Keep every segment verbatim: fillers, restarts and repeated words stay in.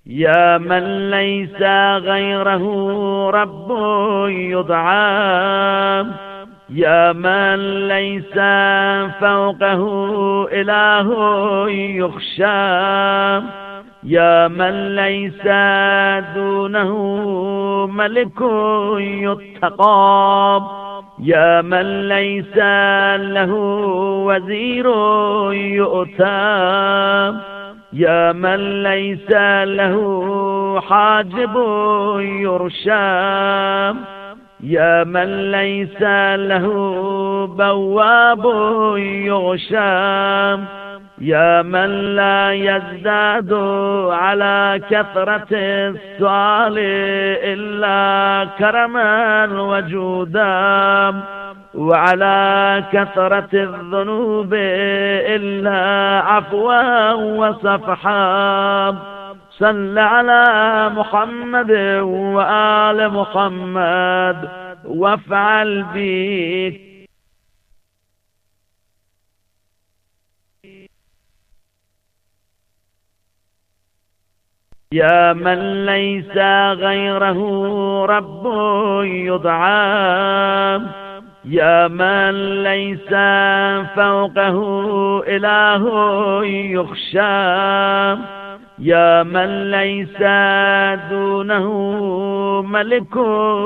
يا من ليس غيره رب يدعى، يا من ليس فوقه إله يخشى، يا من ليس دونه ملك يتقى، يا من ليس له وزير يؤتى، يا من ليس له حاجب يرشى، يا من ليس له بواب يغشى، يا من لا يزداد على كثرة السؤال إلا كرما وجودا، وعلى كثرة الذنوب إلا عفوا وصفحا. صل على محمد وآل محمد وافعل بك يا من ليس غيره رب يدعى، يا من ليس فوقه إله يخشى، يا من ليس دونه ملك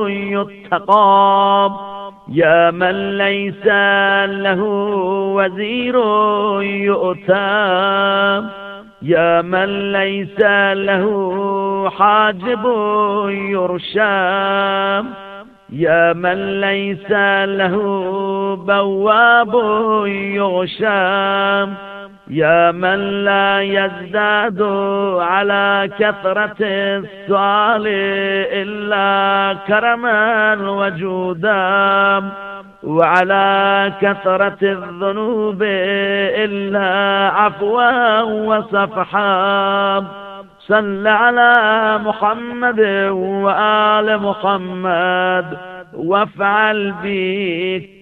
يتقى، يا من ليس له وزير يؤتى، يا من ليس له حاجب يرشى، يا من ليس له بواب يغشى، يا من لا يزداد على كثرة السؤال إلا كرما وجودا، وعلى كثرة الذنوب إلا عفوا وصفحا. صل على محمد وآل محمد وافعل بك